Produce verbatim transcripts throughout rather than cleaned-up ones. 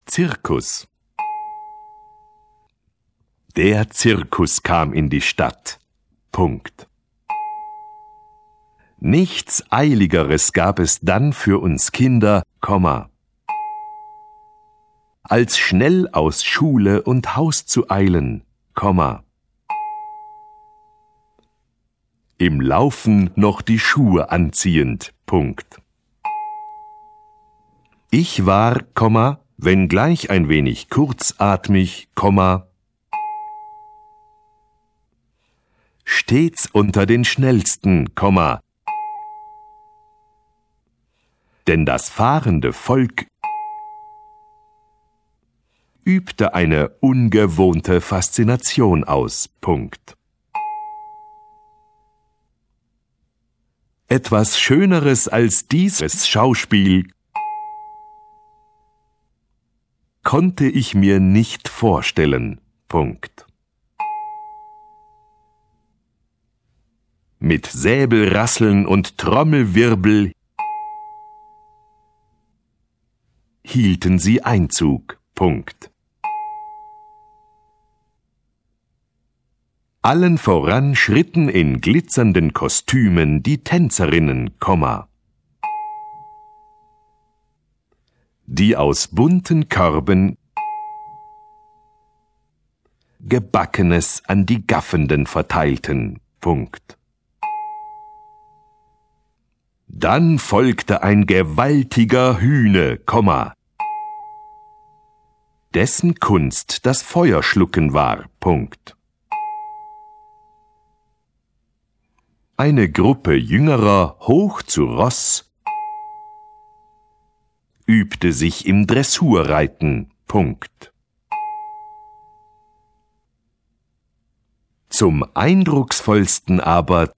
Zirkus. Der Zirkus kam in die Stadt. Punkt. Nichts Eiligeres gab es dann für uns Kinder, Komma, als schnell aus Schule und Haus zu eilen, Komma, im Laufen noch die Schuhe anziehend, Punkt. Ich war, Komma, wenngleich ein wenig kurzatmig, Komma, stets unter den Schnellsten, Komma, denn das fahrende Volk übte eine ungewohnte Faszination aus, Punkt. Etwas Schöneres als dieses Schauspiel konnte ich mir nicht vorstellen, Punkt. Mit Säbelrasseln und Trommelwirbel hielten sie Einzug, Punkt. Allen voran schritten in glitzernden Kostümen die Tänzerinnen, Komma, die aus bunten Körben Gebackenes an die Gaffenden verteilten, Punkt. Dann folgte ein gewaltiger Hühne, Komma, dessen Kunst das Feuerschlucken war, Punkt. Eine Gruppe Jüngerer hoch zu Ross übte sich im Dressurreiten, Punkt. Zum eindrucksvollsten aber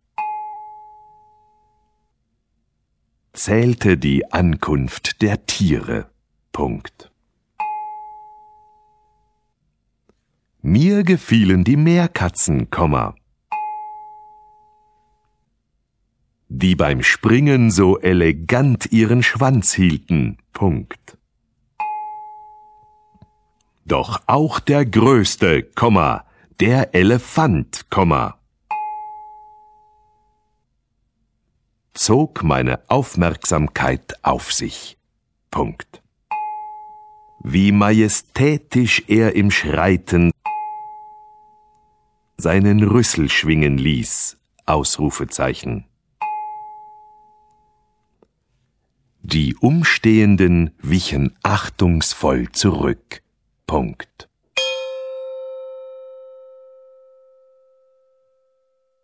zählte die Ankunft der Tiere, Punkt. Mir gefielen die Meerkatzen, Komma, die beim Springen so elegant ihren Schwanz hielten, Punkt. Doch auch der größte, Komma, der Elefant, Komma, zog meine Aufmerksamkeit auf sich, Punkt. Wie majestätisch er im Schreiten seinen Rüssel schwingen ließ, Ausrufezeichen. Die Umstehenden wichen achtungsvoll zurück, Punkt.